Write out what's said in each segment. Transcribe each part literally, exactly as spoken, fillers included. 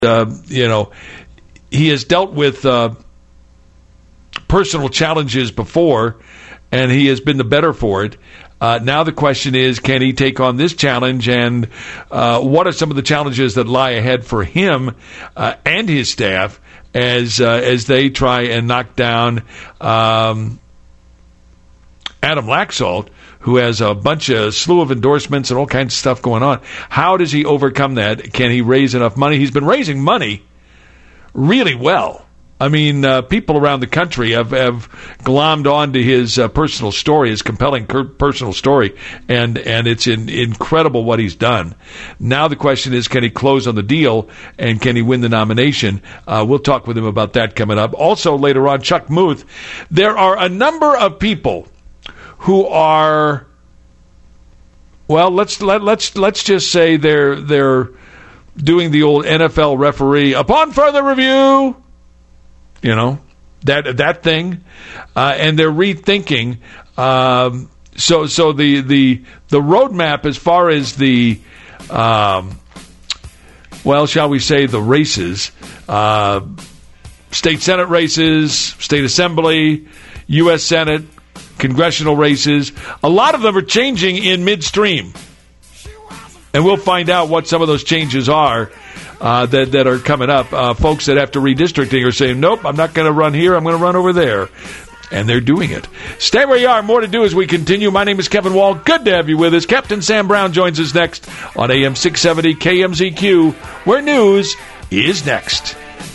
uh, you know, he has dealt with uh, personal challenges before, and he has been the better for it. Uh, now the question is, can he take on this challenge, and uh, what are some of the challenges that lie ahead for him uh, and his staff as uh, as they try and knock down um, Adam Laxalt, who has a bunch of slew of endorsements and all kinds of stuff going on. How does he overcome that? Can he raise enough money? He's been raising money really well. I mean, uh, people around the country have, have glommed onto his uh, personal story, his compelling cur- personal story, and, and it's in, incredible what he's done. Now the question is, can he close on the deal, and can he win the nomination? Uh, we'll talk with him about that coming up. Also, later on, Chuck Muth. There are a number of people who are, well, let's let, let's let's just say they're they're doing the old N F L referee upon further review. You know, that that thing, uh, and they're rethinking. Um, so, so the the the roadmap as far as the, um, well, shall we say the races, uh, state senate races, state assembly, U S Senate, congressional races. A lot of them are changing in midstream, and we'll find out what some of those changes are. Uh, that, that are coming up. Uh, folks that have to redistricting are saying, nope, I'm not going to run here, I'm going to run over there. And they're doing it. Stay where you are. More to do as we continue. My name is Kevin Wall. Good to have you with us. Captain Sam Brown joins us next on A M six seventy K M Z Q, where news is next.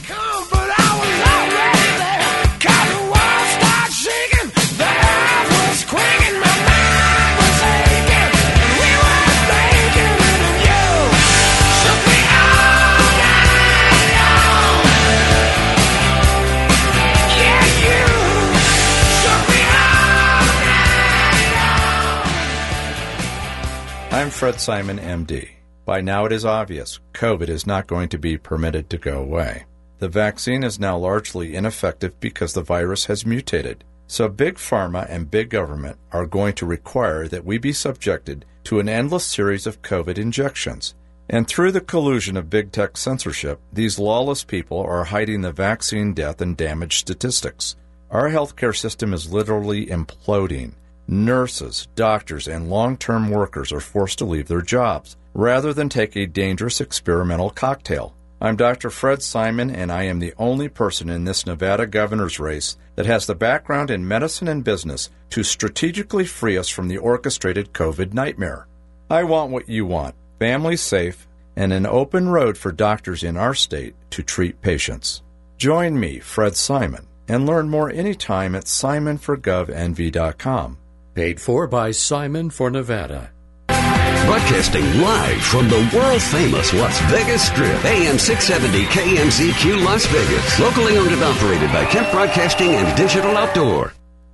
I'm Fred Simon, M D. By now it is obvious, COVID is not going to be permitted to go away. The vaccine is now largely ineffective because the virus has mutated. So big pharma and big government are going to require that we be subjected to an endless series of COVID injections. And through the collusion of big tech censorship, these lawless people are hiding the vaccine death and damage statistics. Our healthcare system is literally imploding. Nurses, doctors, and long-term workers are forced to leave their jobs, rather than take a dangerous experimental cocktail. I'm Doctor Fred Simon, and I am the only person in this Nevada governor's race that has the background in medicine and business to strategically free us from the orchestrated COVID nightmare. I want what you want, families safe, and an open road for doctors in our state to treat patients. Join me, Fred Simon, and learn more anytime at simon for gov n v dot com. Paid for by Simon for Nevada. Broadcasting live from the world-famous Las Vegas Strip, A M six seventy K M Z Q Las Vegas. Locally owned and operated by Kemp Broadcasting and Digital Outdoor.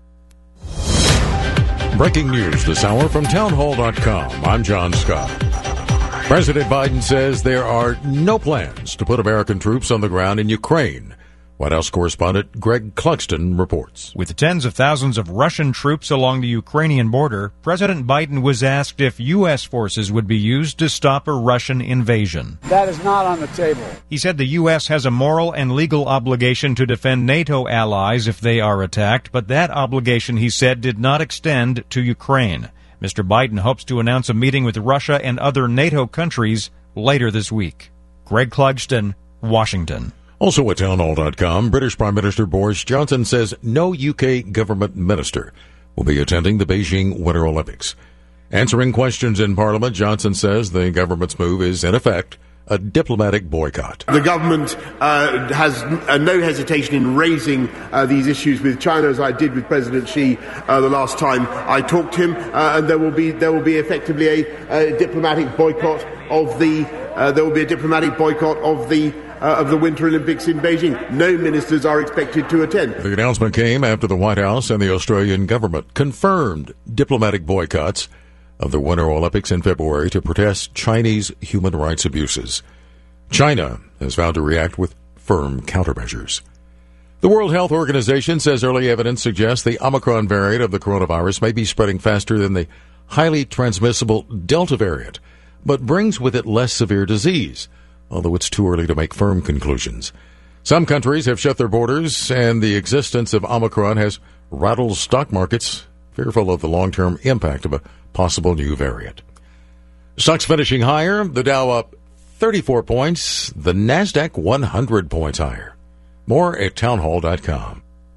Breaking news this hour from townhall dot com. I'm John Scott. President Biden says there are no plans to put American troops on the ground in Ukraine. White House correspondent Greg Clugston reports. With tens of thousands of Russian troops along the Ukrainian border, President Biden was asked if U S forces would be used to stop a Russian invasion. That is not on the table. He said the U S has a moral and legal obligation to defend NATO allies if they are attacked, but that obligation, he said, did not extend to Ukraine. Mister Biden hopes to announce a meeting with Russia and other NATO countries later this week. Greg Clugston, Washington. Also at townhall dot com, British Prime Minister Boris Johnson says no U K government minister will be attending the Beijing Winter Olympics. Answering questions in Parliament, Johnson says the government's move is, in effect, a diplomatic boycott. The government uh, has uh, no hesitation in raising uh, these issues with China, as I did with President Xi uh, the last time I talked to him, uh, and there will be there will be effectively a, a diplomatic boycott of the uh, there will be a diplomatic boycott of the. Uh, of the Winter Olympics in Beijing. No ministers are expected to attend. The announcement came after the White House and the Australian government confirmed diplomatic boycotts of the Winter Olympics in February to protest Chinese human rights abuses. China has vowed to react with firm countermeasures. The World Health Organization says early evidence suggests the Omicron variant of the coronavirus may be spreading faster than the highly transmissible Delta variant, but brings with it less severe disease. although it's too early to make firm conclusions. Some countries have shut their borders, and the existence of Omicron has rattled stock markets, fearful of the long-term impact of a possible new variant. Stocks finishing higher, the Dow up thirty-four points, the NASDAQ one hundred points higher. More at townhall dot com.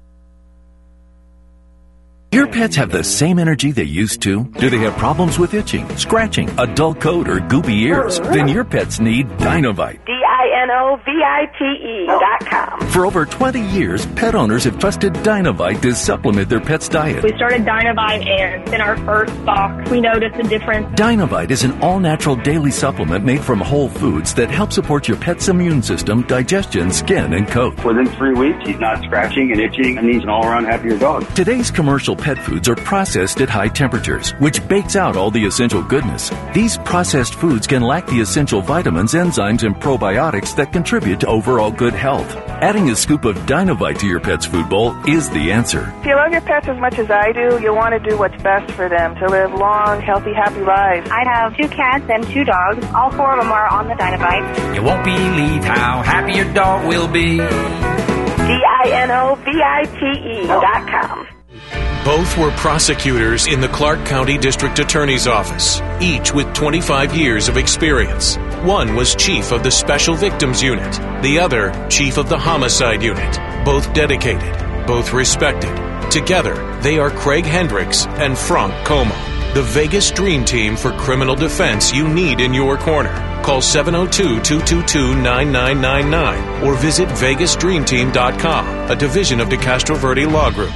Your pets have the same energy they used to? Do they have problems with itching, scratching, a dull coat, or goopy ears? Then your pets need Dinovite. D I N O V I T E dot com. For over twenty years, pet owners have trusted Dinovite to supplement their pet's diet. We started Dinovite, and in our first box, we noticed a difference. Dinovite is an all-natural daily supplement made from whole foods that help support your pet's immune system, digestion, skin, and coat. Within three weeks, he's not scratching and itching, and he's an all-around happier dog. Today's commercial pet foods are processed at high temperatures, which bakes out all the essential goodness. These processed foods can lack the essential vitamins, enzymes, and probiotics that contribute to overall good health. Adding a scoop of Dinovite to your pet's food bowl is the answer. If you love your pets as much as I do, you'll want to do what's best for them to live long, healthy, happy lives. I have two cats and two dogs. All four of them are on the Dinovite. You won't believe how happy your dog will be. D I N O V I T E dot com. Both were prosecutors in the Clark County District Attorney's Office, each with twenty-five years of experience. One was chief of the Special Victims Unit, the other chief of the Homicide Unit. Both dedicated, both respected. Together, they are Craig Hendricks and Frank Como, the Vegas Dream Team for criminal defense you need in your corner. Call seven oh two, two two two, nine nine nine nine or visit vegas dream team dot com, a division of DeCastro Verde Law Group.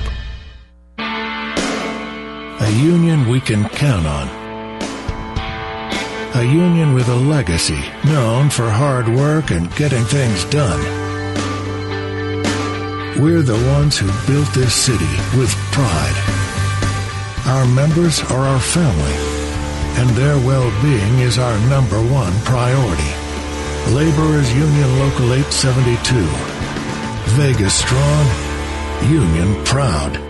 A union we can count on. A union with a legacy known for hard work and getting things done. We're the ones who built this city with pride. Our members are our family, and their well-being is our number one priority. Laborers Union Local eight seventy-two. Vegas strong, union proud.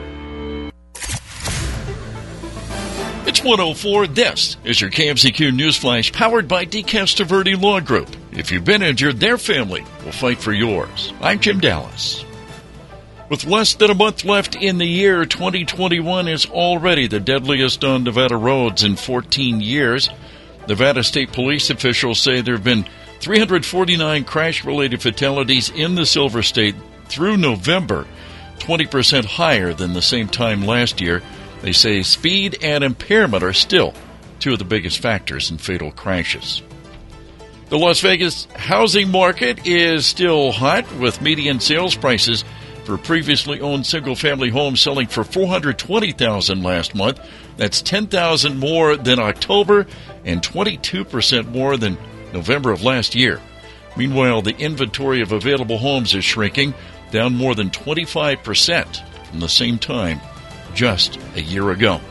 It's one oh four. This is your K M Z Q News Flash, powered by DeCastro Verde Law Group. If you've been injured, their family will fight for yours. I'm Jim Dallas. With less than a month left in the year, twenty twenty-one is already the deadliest on Nevada roads in fourteen years. Nevada State Police officials say there have been three hundred forty-nine crash-related fatalities in the Silver State through November, twenty percent higher than the same time last year. They say speed and impairment are still two of the biggest factors in fatal crashes. The Las Vegas housing market is still hot, with median sales prices for previously owned single-family homes selling for four hundred twenty thousand dollars last month. That's ten thousand dollars more than October and twenty-two percent more than November of last year. Meanwhile, the inventory of available homes is shrinking, down more than twenty-five percent from the same time just a year ago.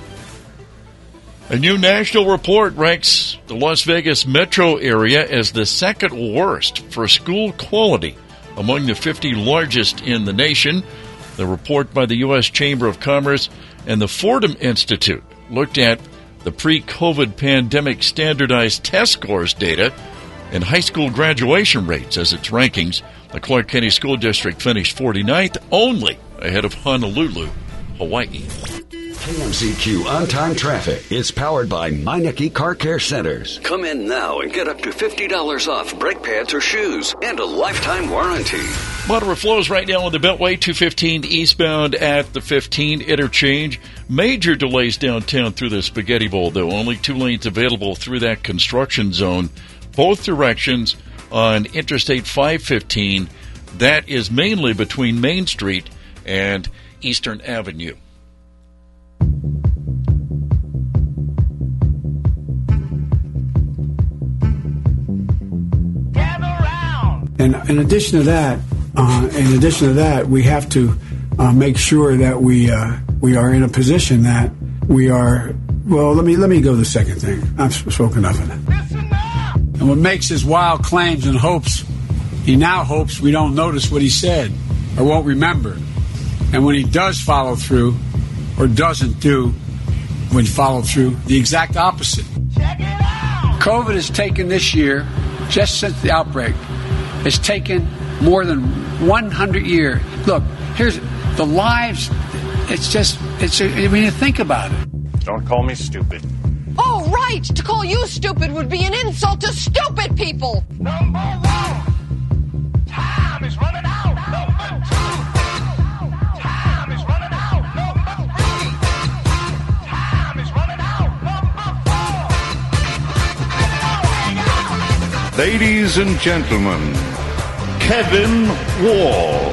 A new national report ranks the Las Vegas metro area as the second worst for school quality among the fifty largest in the nation. The report by the U S Chamber of Commerce and the Fordham Institute looked at the pre-COVID pandemic standardized test scores data and high school graduation rates as its rankings. The Clark County School District finished forty-ninth, only ahead of Honolulu, Hawaii. K M Z Q On-Time Traffic is powered by Meineke Car Care Centers. Come in now and get up to fifty dollars off brake pads or shoes and a lifetime warranty. Moderate flows right now on the Beltway, two fifteen eastbound at the fifteen interchange. Major delays downtown through the Spaghetti Bowl, though. Only two lanes available through that construction zone. Both directions on Interstate five fifteen. That is mainly between Main Street and Eastern Avenue. And in addition to that, uh, in addition to that, we have to uh, make sure that we uh, we are in a position that we are. Well, let me let me go to the second thing. I've spoken enough of it. And what makes his wild claims and hopes, he now hopes we don't notice what he said or won't remember. And when he does follow through, or doesn't do, when he followed through, the exact opposite. Check it out. COVID has taken this year just since the outbreak. It's taken more than one hundred years. Look, here's the lives. It's just, it's, when you think about it. Don't call me stupid. Oh, right. To call you stupid would be an insult to stupid people. Number one, time is running out. Number two, time is running out. Number three, time is running out. Number four. Ladies and gentlemen, Kevin Wall.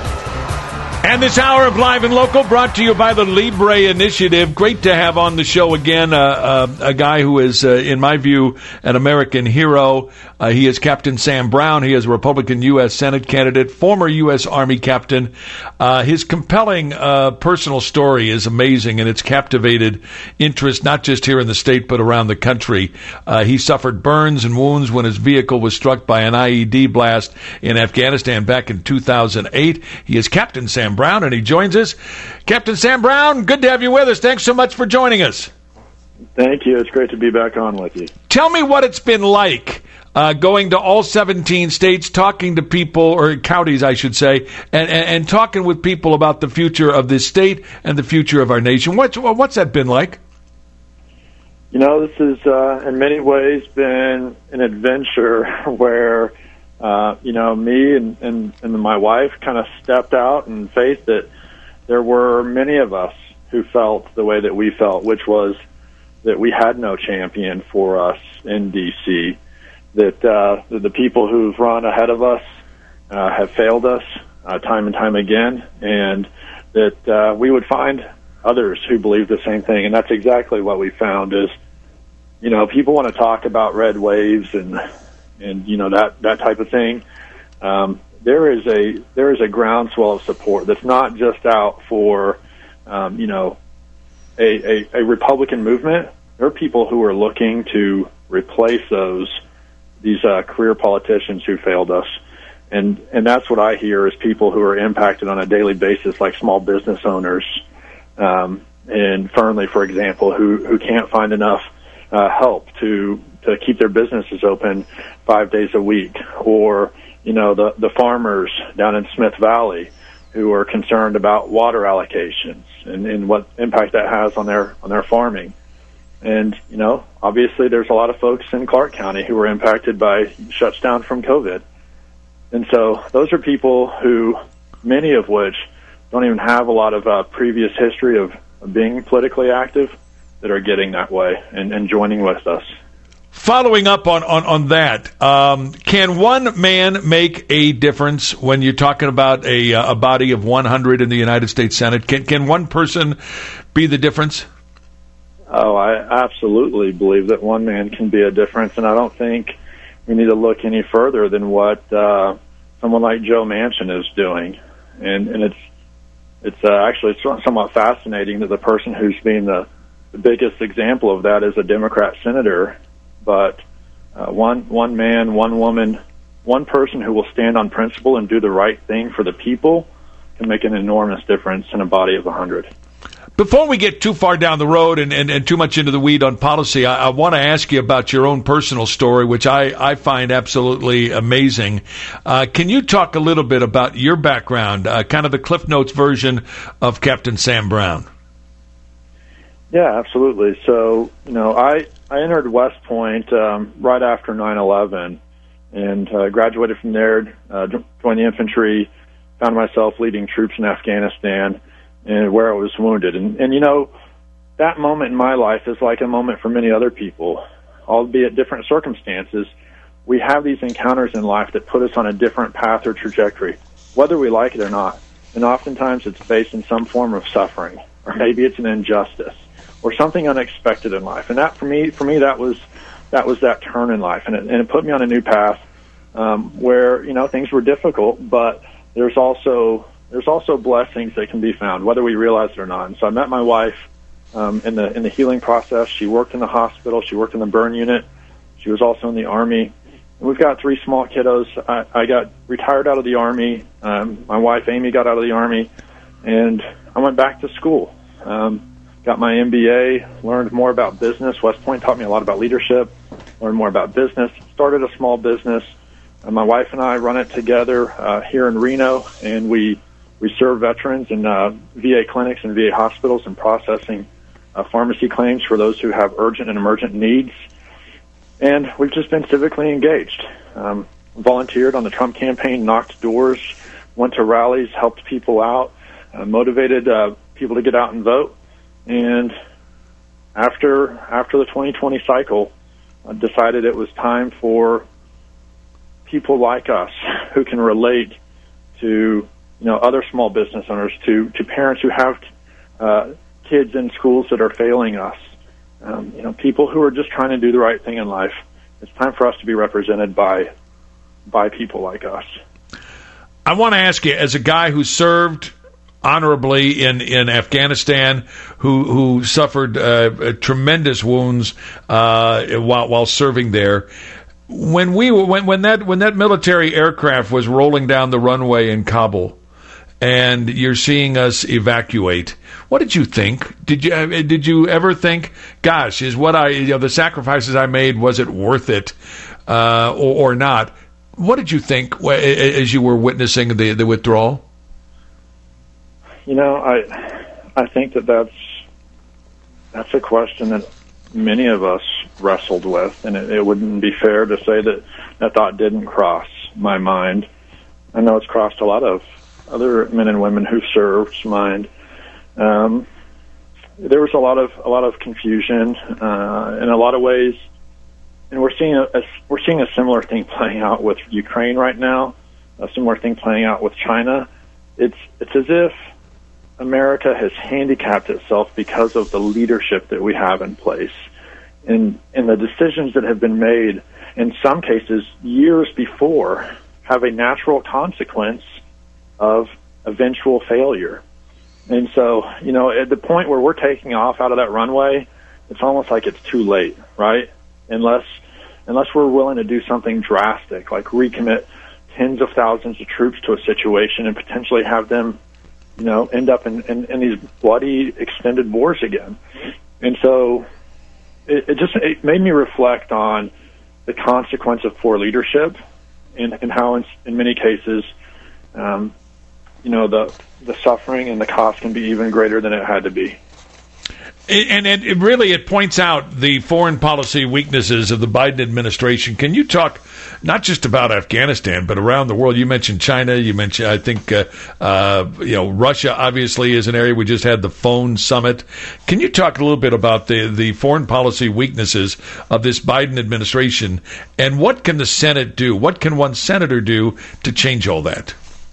And this hour of Live and Local brought to you by the Libre Initiative. Great to have on the show again uh, uh, a guy who is, uh, in my view, an American hero. Uh, he is Captain Sam Brown. He is a Republican U S Senate candidate, former U S Army captain. Uh, his compelling uh, personal story is amazing, and it's captivated interest not just here in the state but around the country. Uh, he suffered burns and wounds when his vehicle was struck by an I E D blast in Afghanistan back in two thousand eight. He is Captain Sam Brown, and he joins us. Captain Sam Brown, good to have you with us. Thanks so much for joining us. Thank you. It's great to be back on with you. Tell me what it's been like uh, going to all seventeen states, talking to people, or counties, I should say, and, and, and talking with people about the future of this state and the future of our nation. What's, what's that been like? You know, this has, uh, in many ways, been an adventure where Uh, you know, me and, and, and my wife kind of stepped out and faced that there were many of us who felt the way that we felt, which was that we had no champion for us in D C, that, uh, that the people who've run ahead of us uh, have failed us uh, time and time again, and that uh, we would find others who believe the same thing. And that's exactly what we found is, you know, people want to talk about red waves and and you know that that type of thing. Um, there is a there is a groundswell of support that's not just out for um, you know a, a, a Republican movement. There are people who are looking to replace those these uh, career politicians who failed us, and and that's what I hear is people who are impacted on a daily basis, like small business owners um, in Fernley, for example, who who can't find enough uh, help to. to keep their businesses open five days a week, or, you know, the, the farmers down in Smith Valley who are concerned about water allocations and, and what impact that has on their, on their farming. And, you know, obviously there's a lot of folks in Clark County who were impacted by shuts down from COVID. And so those are people who, many of which don't even have a lot of uh, previous history of, of being politically active, that are getting that way and, and joining with us. Following up on, on, on that, um, can one man make a difference when you're talking about a, a body of one hundred in the United States Senate? Can, can one person be the difference? Oh, I absolutely believe that one man can be a difference, and I don't think we need to look any further than what uh, someone like Joe Manchin is doing. And, and it's it's uh, actually it's somewhat fascinating that the person who's been the, the biggest example of that is a Democrat senator. But uh, one one man, one woman, one person who will stand on principle and do the right thing for the people can make an enormous difference in a body of a hundred. Before we get too far down the road and, and, and too much into the weed on policy, I, I want to ask you about your own personal story, which I, I find absolutely amazing. Uh, can you talk a little bit about your background, uh, kind of the Cliff Notes version of Captain Sam Brown? Yeah, absolutely. So, you know, I, I entered West Point um, right after nine eleven and uh, graduated from there, uh, joined the infantry, found myself leading troops in Afghanistan and where I was wounded. And, and, you know, that moment in my life is like a moment for many other people, albeit different circumstances. We have these encounters in life that put us on a different path or trajectory, whether we like it or not. And oftentimes it's based in some form of suffering, or maybe it's an injustice, or something unexpected in life. And that, for me, for me, that was that was that turn in life, and it, and it put me on a new path um, where you know things were difficult, but there's also there's also blessings that can be found, whether we realize it or not. And so I met my wife um, in the in the healing process. She worked in the hospital. She worked in the burn unit. She was also in the Army. And we've got three small kiddos. I, I got retired out of the Army. Um, my wife Amy got out of the Army, and I went back to school. Um, Got my M B A, learned more about business. West Point taught me a lot about leadership. learn more about business. Started a small business. Uh, my wife and I run it together uh, here in Reno, and we we serve veterans in uh, V A clinics and V A hospitals and processing uh, pharmacy claims for those who have urgent and emergent needs. And we've just been civically engaged. Um, volunteered on the Trump campaign, knocked doors, went to rallies, helped people out, uh, motivated uh, people to get out and vote. And after after the twenty twenty cycle, I decided it was time for people like us who can relate to, you know, other small business owners, to, to parents who have uh, kids in schools that are failing us, um, you know, people who are just trying to do the right thing in life. It's time for us to be represented by by people like us. I want to ask you, as a guy who served honorably in, in Afghanistan, who who suffered uh, tremendous wounds uh, while while serving there, when we when when that when that military aircraft was rolling down the runway in Kabul, and you're seeing us evacuate, what did you think? Did you did you ever think, gosh, is what I you know the sacrifices I made, was it worth it uh, or, or not? What did you think as you were witnessing the the withdrawal? You know, I I think that that's that's a question that many of us wrestled with, and it, it wouldn't be fair to say that that thought didn't cross my mind. I know it's crossed a lot of other men and women who served's mind. Um, there was a lot of a lot of confusion uh, in a lot of ways, and we're seeing a, a we're seeing a similar thing playing out with Ukraine right now. A similar thing playing out with China. It's it's as if America has handicapped itself because of the leadership that we have in place, and and the decisions that have been made in some cases years before have a natural consequence of eventual failure. And so, you know, at the point where we're taking off out of that runway, it's almost like it's too late, right? Unless unless we're willing to do something drastic, like recommit tens of thousands of troops to a situation and potentially have them, you know, end up in, in, in these bloody extended wars again. And so it, it just it made me reflect on the consequence of poor leadership and, and how in, in many cases, um, you know, the the suffering and the cost can be even greater than it had to be. And it, it really, it points out the foreign policy weaknesses of the Biden administration. Can you talk not just about Afghanistan, but around the world? You mentioned China. You mentioned, I think, uh, uh, you know, Russia obviously is an area. We just had the phone summit. Can you talk a little bit about the, the foreign policy weaknesses of this Biden administration, and what can the Senate do? What can one senator do to change all that?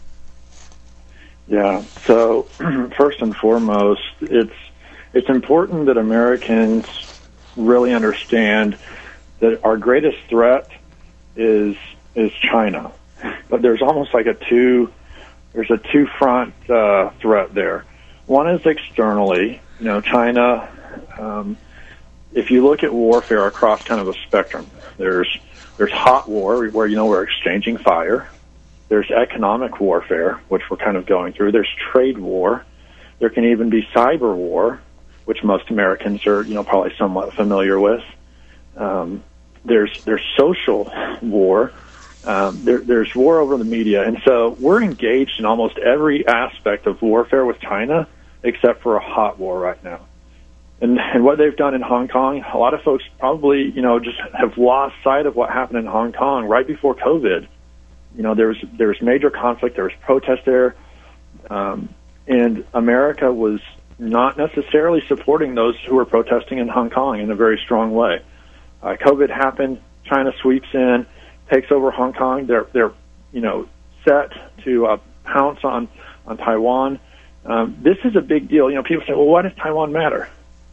Yeah. So first and foremost, it's It's important that Americans really understand that our greatest threat is is China, but there's almost like a two there's a two front uh, threat there. One is externally, you know, China. Um, if you look at warfare across kind of a spectrum, there's there's hot war where you know we're exchanging fire. There's economic warfare, which we're kind of going through. There's trade war. There can even be cyber war, which most Americans are, you know, probably somewhat familiar with. Um, there's there's social war. Um, there, there's war over the media, and so we're engaged in almost every aspect of warfare with China, except for a hot war right now. And and what they've done in Hong Kong, a lot of folks probably, you know, just have lost sight of what happened in Hong Kong right before COVID. You know, there was there was major conflict. There was protest there, um, and America was not necessarily supporting those who were protesting in Hong Kong in a very strong way. Uh, COVID happened. China sweeps in, takes over Hong Kong. They're they're you know set to uh, pounce on on Taiwan. Um, this is a big deal. You know, people say, well, why does Taiwan matter?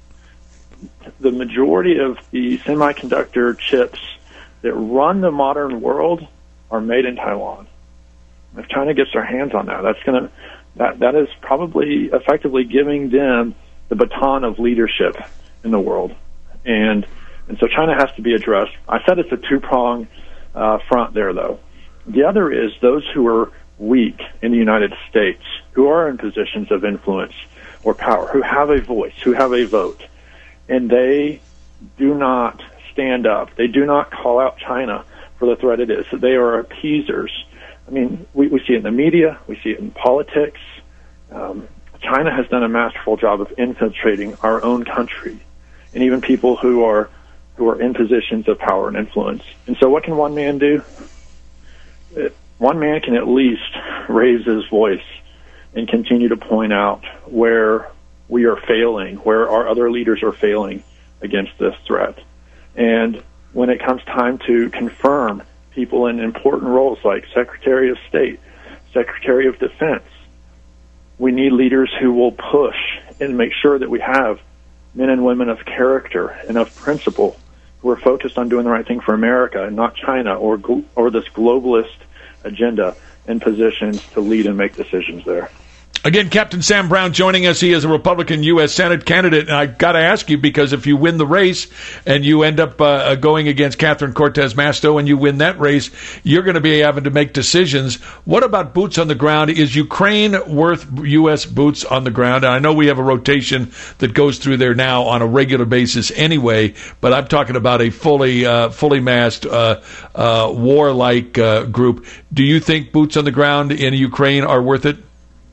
The majority of the semiconductor chips that run the modern world are made in Taiwan. If China gets their hands on that, that's going to That that is probably effectively giving them the baton of leadership in the world, and and so China has to be addressed. I said it's a two-prong uh, front there, though. The other is those who are weak in the United States, who are in positions of influence or power, who have a voice, who have a vote, and they do not stand up. They do not call out China for the threat it is. They are appeasers. I mean, we, we see it in the media. We see it in politics. Um, China has done a masterful job of infiltrating our own country, and even people who are who are in positions of power and influence. And so what can one man do? It, one man can at least raise his voice and continue to point out where we are failing, where our other leaders are failing against this threat. And when it comes time to confirm people in important roles like Secretary of State, Secretary of Defense, we need leaders who will push and make sure that we have men and women of character and of principle who are focused on doing the right thing for America and not China or gl- or this globalist agenda in positions to lead and make decisions there. Again, Captain Sam Brown joining us. He is a Republican U S Senate candidate. And I've got to ask you, because if you win the race and you end up uh, going against Catherine Cortez Masto and you win that race, you're going to be having to make decisions. What about boots on the ground? Is Ukraine worth U S boots on the ground? And I know we have a rotation that goes through there now on a regular basis anyway, but I'm talking about a fully uh, fully massed uh, uh, warlike uh, group. Do you think boots on the ground in Ukraine are worth it?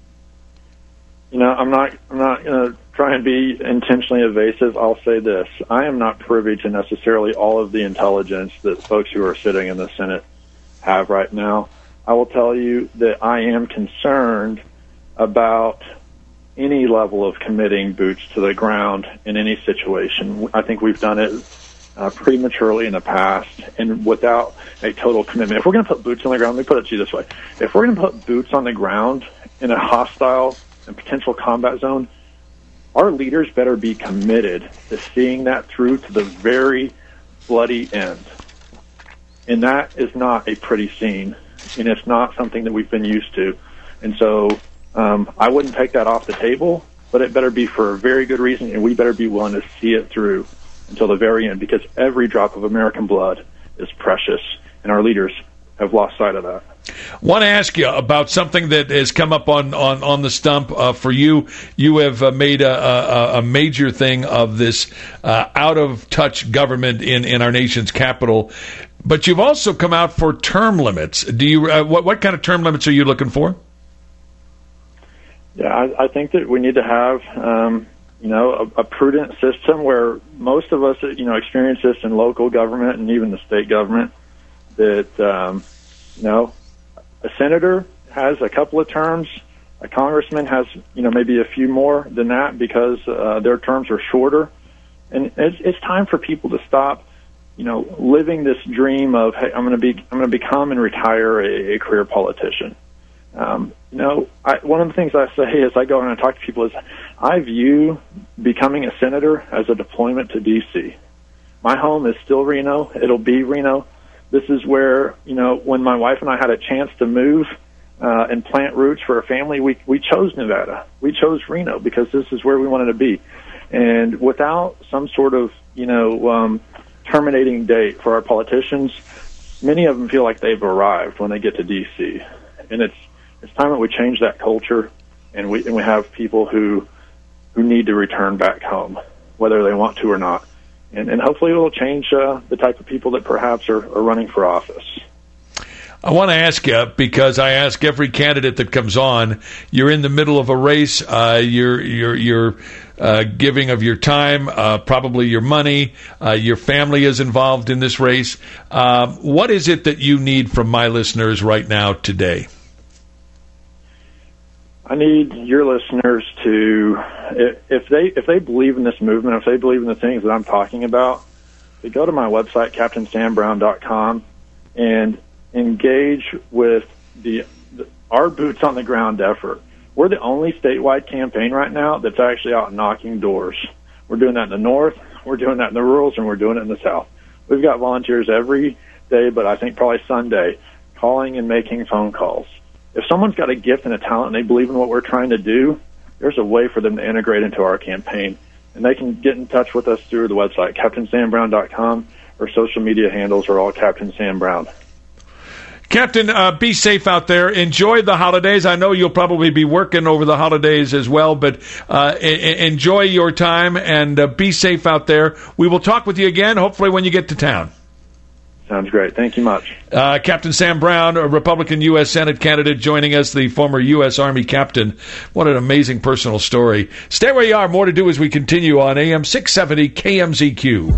You know, I'm not I'm not going to try and be intentionally evasive. I'll say this. I am not privy to necessarily all of the intelligence that folks who are sitting in the Senate have right now. I will tell you that I am concerned about any level of committing boots to the ground in any situation. I think we've done it uh, prematurely in the past and without a total commitment. If we're going to put boots on the ground, let me put it to you this way. If we're going to put boots on the ground in a hostile and potential combat zone, our leaders better be committed to seeing that through to the very bloody end. And that is not a pretty scene, and it's not something that we've been used to. And so um, I wouldn't take that off the table, but it better be for a very good reason, and we better be willing to see it through until the very end, because every drop of American blood is precious, and our leaders have lost sight of that. Want to ask you about something that has come up on, on, on the stump uh, for you. You have uh, made a, a, a major thing of this uh, out-of-touch government in, in our nation's capital, but you've also come out for term limits. Do you? Uh, what, what kind of term limits are you looking for? Yeah, I, I think that we need to have, um, you know, a, a prudent system where most of us, you know, experience this in local government and even the state government, that, um, you know, a senator has a couple of terms. A congressman has, you know, maybe a few more than that because uh, their terms are shorter. And it's, it's time for people to stop, you know, living this dream of, hey, I'm going to be, I'm going to become and retire a, a career politician. Um, you know, I, one of the things I say as I go and I talk to people is, I view becoming a senator as a deployment to D C. My home is still Reno. It'll be Reno. This is where, you know, when my wife and I had a chance to move uh, and plant roots for a family, we we chose Nevada. We chose Reno because this is where we wanted to be. And without some sort of, you know, um, terminating date for our politicians, many of them feel like they've arrived when they get to D C. And it's it's time that we change that culture, and we and we have people who who need to return back home, whether they want to or not. And, and hopefully it will change uh, the type of people that perhaps are, are running for office. I want to ask you, because I ask every candidate that comes on, you're in the middle of a race, uh, you're, you're, you're uh, giving of your time, uh, probably your money, uh, your family is involved in this race. Uh, what is it that you need from my listeners right now today? I need your listeners to, if they if they believe in this movement, if they believe in the things that I'm talking about, to go to my website, captain sam brown dot com, and engage with the, the our boots on the ground effort. We're the only statewide campaign right now that's actually out knocking doors. We're doing that in the north, we're doing that in the rurals, and we're doing it in the south. We've got volunteers every day, but I think probably Sunday, calling and making phone calls. If someone's got a gift and a talent and they believe in what we're trying to do, there's a way for them to integrate into our campaign. And they can get in touch with us through the website, captain sam brown dot com, or social media handles are all Captain Sam Brown. Captain, uh, be safe out there. Enjoy the holidays. I know you'll probably be working over the holidays as well, but uh, e- enjoy your time and uh, be safe out there. We will talk with you again, hopefully when you get to town. Sounds great. Thank you much. Uh, Captain Sam Brown, a Republican U S Senate candidate, joining us, the former U S Army captain. What an amazing personal story. Stay where you are. More to do as we continue on A M six seventy K M Z Q.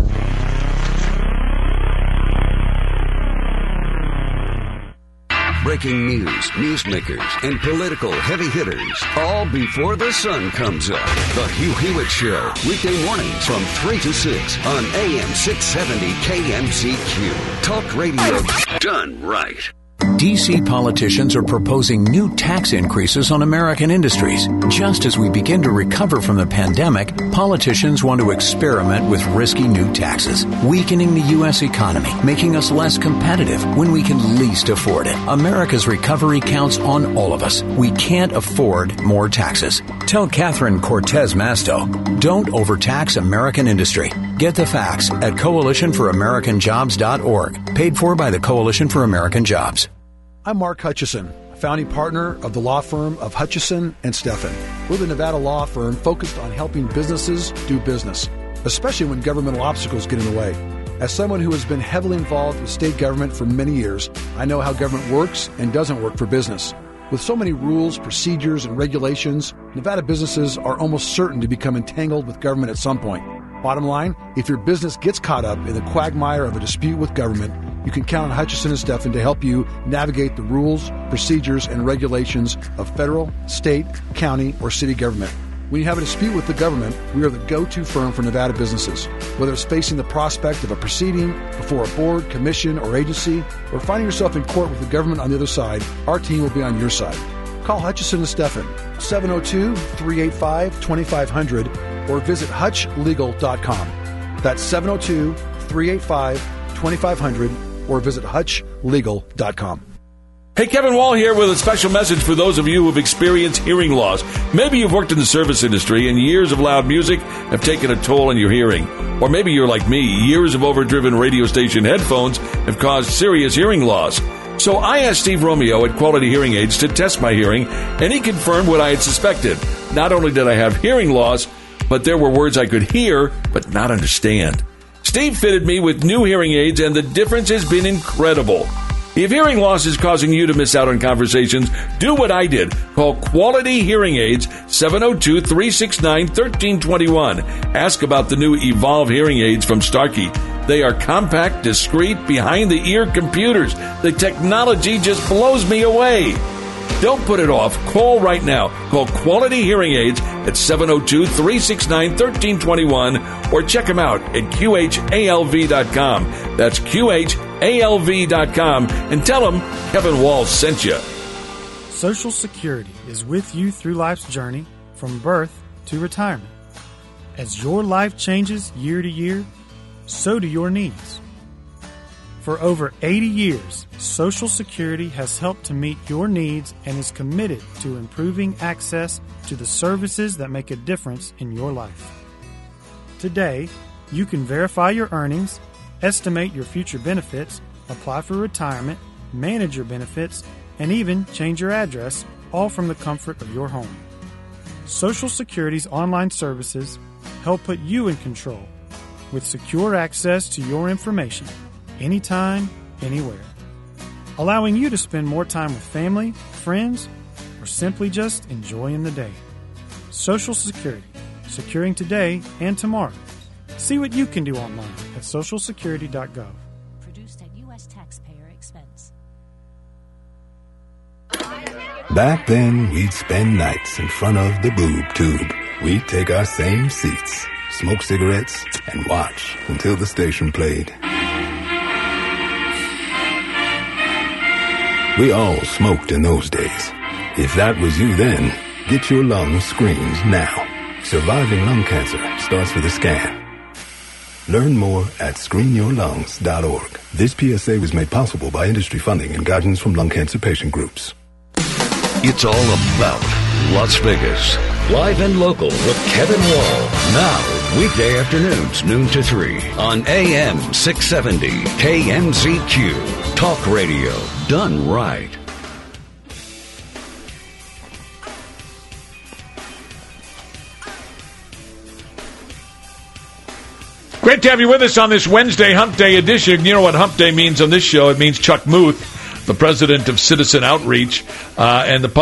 Breaking news, newsmakers, and political heavy hitters, all before the sun comes up. The Hugh Hewitt Show, weekday mornings from three to six on A M six seventy K M Z Q. Talk radio done right. D C politicians are proposing new tax increases on American industries. Just as we begin to recover from the pandemic, politicians want to experiment with risky new taxes, weakening the U S economy, making us less competitive when we can least afford it. America's recovery counts on all of us. We can't afford more taxes. Tell Catherine Cortez Masto, don't overtax American industry. Get the facts at coalition for american jobs dot org, paid for by the Coalition for American Jobs. I'm Mark Hutchison, founding partner of the law firm of Hutchison and Steffen. We're the Nevada law firm focused on helping businesses do business, especially when governmental obstacles get in the way. As someone who has been heavily involved with state government for many years, I know how government works and doesn't work for business. With so many rules, procedures, and regulations, Nevada businesses are almost certain to become entangled with government at some point. Bottom line, if your business gets caught up in the quagmire of a dispute with government, you can count on Hutchison and Steffen to help you navigate the rules, procedures, and regulations of federal, state, county, or city government. When you have a dispute with the government, we are the go-to firm for Nevada businesses. Whether it's facing the prospect of a proceeding before a board, commission, or agency, or finding yourself in court with the government on the other side, our team will be on your side. Call Hutchison and Steffen, seven oh two, three eight five, two five zero zero, or visit hutch legal dot com. That's seven oh two, three eight five, two five zero zero, or visit hutch legal dot com. Hey, Kevin Wall here with a special message for those of you who have experienced hearing loss. Maybe you've worked in the service industry and years of loud music have taken a toll on your hearing. Or maybe you're like me, years of overdriven radio station headphones have caused serious hearing loss. So I asked Steve Romeo at Quality Hearing Aids to test my hearing, and he confirmed what I had suspected. Not only did I have hearing loss, but there were words I could hear but not understand. Steve fitted me with new hearing aids, and the difference has been incredible. If hearing loss is causing you to miss out on conversations, do what I did. Call Quality Hearing Aids, seven oh two, three six nine, one three two one. Ask about the new Evolve hearing aids from Starkey. They are compact, discreet, behind-the-ear computers. The technology just blows me away. Don't put it off. Call right now. Call Quality Hearing Aids at seven oh two, three six nine, one three two one or check them out at Q H A L V dot com. That's Q H A L V dot com, and tell them Kevin Wall sent you. Social Security is with you through life's journey from birth to retirement. As your life changes year to year, so do your needs. For over eighty years, Social Security has helped to meet your needs and is committed to improving access to the services that make a difference in your life. Today, you can verify your earnings, estimate your future benefits, apply for retirement, manage your benefits, and even change your address, all from the comfort of your home. Social Security's online services help put you in control with secure access to your information anytime, anywhere, allowing you to spend more time with family, friends, or simply just enjoying the day. Social Security, securing today and tomorrow. See what you can do online at social security dot gov. Produced at U S taxpayer expense. Back then, we'd spend nights in front of the boob tube. We'd take our same seats, smoke cigarettes, and watch until the station played. We all smoked in those days. If that was you then, get your lungs screened now. Surviving lung cancer starts with a scan. Learn more at screen your lungs dot org. This P S A was made possible by industry funding and guidance from lung cancer patient groups. It's all about Las Vegas. Live and local with Kevin Wall. Now, Weekday afternoons, noon to three on A M six seventy K M Z Q. Talk radio done right. Great to have you with us on this Wednesday Hump Day edition. You know what Hump Day means on this show? It means Chuck Muth, the president of Citizen Outreach, uh, and the